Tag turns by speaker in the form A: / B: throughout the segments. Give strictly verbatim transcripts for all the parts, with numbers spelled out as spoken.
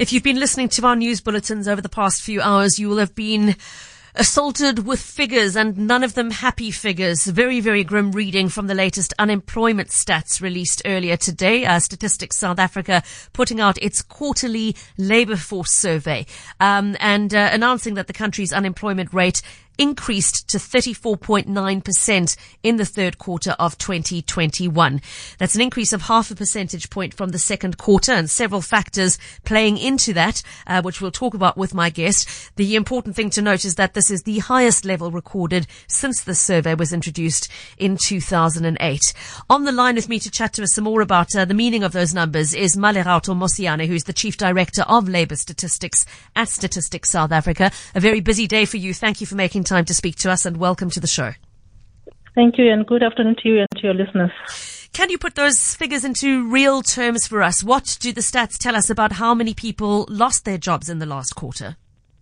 A: If you've been listening to our news bulletins over the past few hours, you will have been assaulted with figures, and none of them happy figures. Very, very grim reading from the latest unemployment stats released earlier today. Uh, Statistics South Africa putting out its quarterly labour force survey um, and uh, announcing that the country's unemployment rate increased to thirty-four point nine percent in the third quarter of twenty twenty-one. That's an increase of half a percentage point from the second quarter, and several factors playing into that, uh, which we'll talk about with my guest. The important thing to note is that this is the highest level recorded since the survey was introduced in two thousand eight. On the line with me to chat to us some more about uh, the meaning of those numbers is Malerato Mosiane, who's the Chief Director of Labour Statistics at Statistics South Africa. A very busy day for you. Thank you for making time to speak to us, and welcome to the show.
B: Thank you, and good afternoon to you and to your listeners.
A: Can you put those figures into real terms for us? What do the stats tell us about how many people lost their jobs in the last quarter?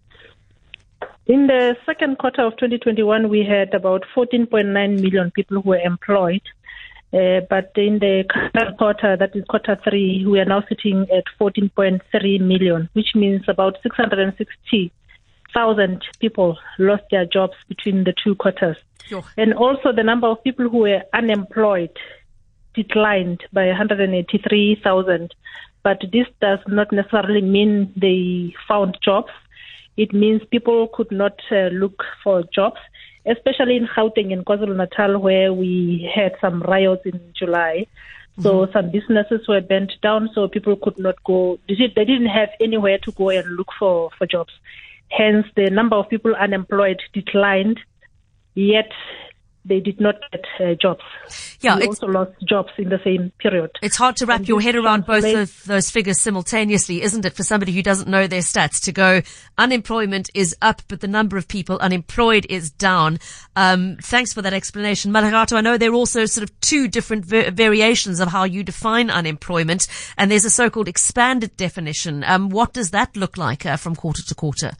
B: In the second quarter of twenty twenty-one, we had about fourteen point nine million people who were employed. Uh, but in the current quarter, that is quarter three, we are now sitting at fourteen point three million, which means about six hundred sixty thousand people lost their jobs between the two quarters.
A: Sure.
B: And also the number of people who were unemployed declined by one hundred eighty-three thousand. But this does not necessarily mean they found jobs. It means people could not uh, look for jobs, especially in Gauteng and KwaZulu-Natal, where we had some riots in July. So mm-hmm. some businesses were burnt down, so people could not go. They didn't have anywhere to go and look for, for jobs. Hence, the number of people unemployed declined, yet they did not get uh, jobs.
A: Yeah,
B: we also lost jobs in the same period.
A: It's hard to wrap and your head around both of those figures simultaneously, isn't it, for somebody who doesn't know their stats, to go unemployment is up, but the number of people unemployed is down. Um, thanks for that explanation. Malerato, I know there are also sort of two different ver- variations of how you define unemployment, and there's a so-called expanded definition. Um, what does that look like uh, from quarter to quarter?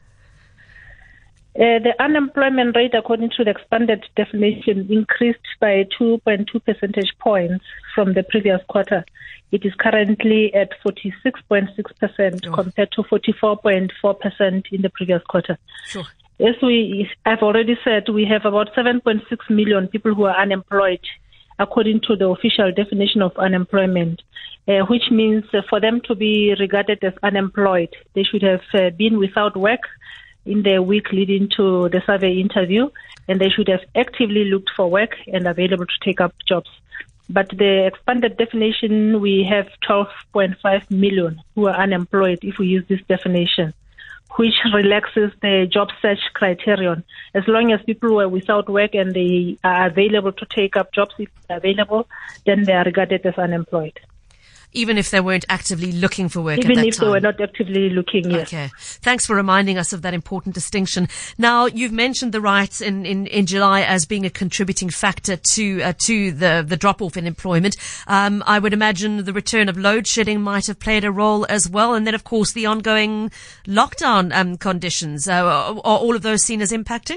B: Uh, the unemployment rate, according to the expanded definition, increased by two point two percentage points from the previous quarter. It is currently at forty-six point six percent oh. compared to forty-four point four percent in the previous quarter.
A: Sure.
B: As we, I've already said, we have about seven point six million people who are unemployed, according to the official definition of unemployment, uh, which means uh, for them to be regarded as unemployed, they should have uh, been without work in the week leading to the survey interview, and they should have actively looked for work and available to take up jobs. But the expanded definition, we have twelve point five million who are unemployed if we use this definition, which relaxes the job search criterion. As long as people were without work and they are available to take up jobs if they're available, then they are regarded as unemployed.
A: Even if they weren't actively looking for work at that time?
B: Even if they were not actively looking, yes.
A: Okay. Thanks for reminding us of that important distinction. Now, you've mentioned the riots in, in, in July as being a contributing factor to uh, to the, the drop-off in employment. Um, I would imagine the return of load shedding might have played a role as well. And then, of course, the ongoing lockdown um, conditions. Uh, are all of those seen as impacting?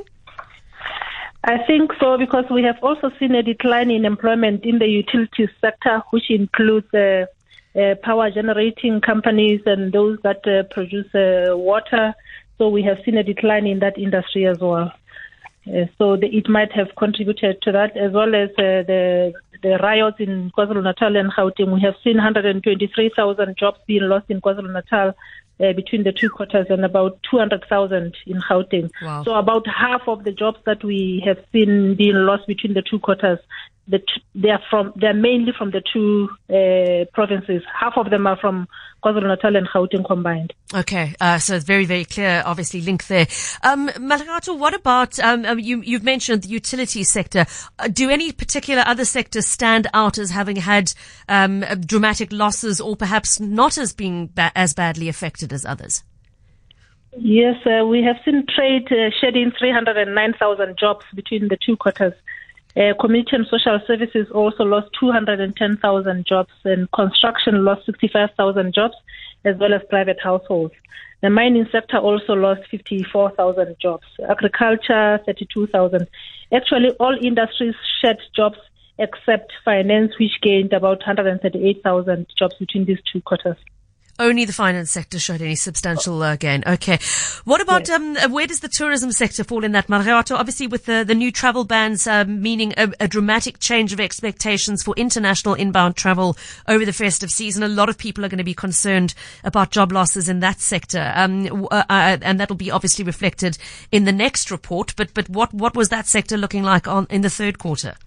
B: I think so, because we have also seen a decline in employment in the utilities sector, which includes uh, Uh, power generating companies and those that uh, produce uh, water. So we have seen a decline in that industry as well. Uh, so the, it might have contributed to that, as well as uh, the the riots in KwaZulu-Natal and Gauteng. We have seen one hundred twenty-three thousand jobs being lost in KwaZulu-Natal uh, between the two quarters, and about two hundred thousand in Gauteng.
A: Wow.
B: So about half of the jobs that we have seen being lost between the two quarters, The t- they are from. They are mainly from the two uh, provinces. Half of them are from KwaZulu-Natal and Gauteng combined.
A: Okay, uh, so it's very, very clear, obviously, link there. Um, Malerato, what about um, you? You've mentioned the utility sector. Uh, do any particular other sectors stand out as having had um, dramatic losses, or perhaps not as being ba- as badly affected as others?
B: Yes, uh, we have seen trade uh, shedding three hundred nine thousand jobs between the two quarters. Uh, community and social services also lost two hundred ten thousand jobs, and construction lost sixty-five thousand jobs, as well as private households. The mining sector also lost fifty-four thousand jobs. Agriculture, thirty-two thousand. Actually, all industries shed jobs except finance, which gained about one hundred thirty-eight thousand jobs between these two quarters.
A: Only the finance sector showed any substantial uh, gain. Okay. What about, yes. um, where does the tourism sector fall in that, Marerato? Obviously with the, the new travel bans, uh, meaning a, a dramatic change of expectations for international inbound travel over the festive season. A lot of people are going to be concerned about job losses in that sector. Um, uh, uh, and that'll be obviously reflected in the next report. But, but what, what was that sector looking like on, in the third quarter?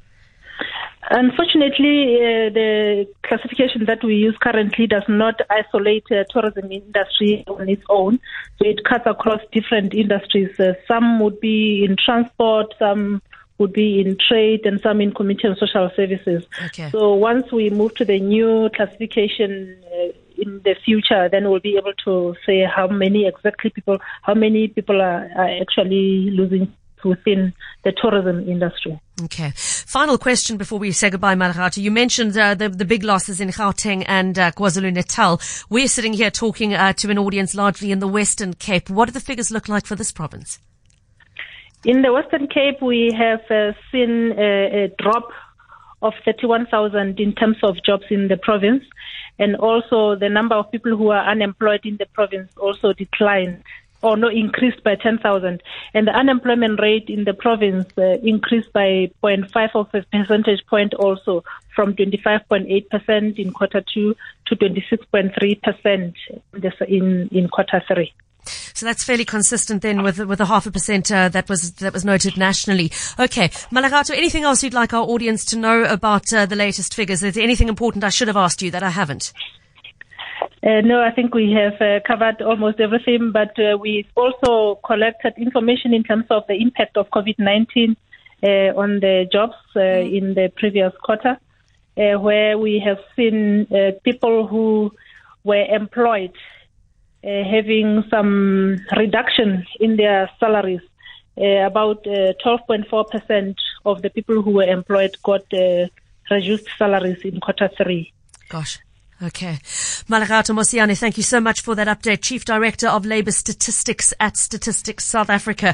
B: Unfortunately, uh, the classification that we use currently does not isolate uh, tourism industry on its own. So it cuts across different industries. Uh, some would be in transport, some would be in trade, and some in community and social services.
A: Okay.
B: So once we move to the new classification uh, in the future, then we'll be able to say how many exactly people, how many people are, are actually losing within the tourism industry.
A: Okay. Final question before we say goodbye, Marerato. You mentioned uh, the, the big losses in Gauteng and uh, KwaZulu-Natal. We're sitting here talking uh, to an audience largely in the Western Cape. What do the figures look like for this province?
B: In the Western Cape, we have uh, seen a, a drop of thirty-one thousand in terms of jobs in the province, and also the number of people who are unemployed in the province also declined, or no, increased by ten thousand. And the unemployment rate in the province uh, increased by zero point five of a percentage point also, from twenty-five point eight percent in quarter two to twenty-six point three percent in, in quarter three.
A: So that's fairly consistent then with with a half a percent uh, that was that was noted nationally. Okay, Marerato, anything else you'd like our audience to know about uh, the latest figures? Is there anything important I should have asked you that I haven't?
B: Uh, no, I think we have uh, covered almost everything, but uh, we've also collected information in terms of the impact of COVID nineteen uh, on the jobs uh, mm. in the previous quarter, uh, where we have seen uh, people who were employed uh, having some reduction in their salaries. Uh, about uh, twelve point four percent of the people who were employed got uh, reduced salaries in quarter three.
A: Gosh. Okay. Marerato Mosiane, thank you so much for that update. Chief Director of Labour Statistics at Statistics South Africa.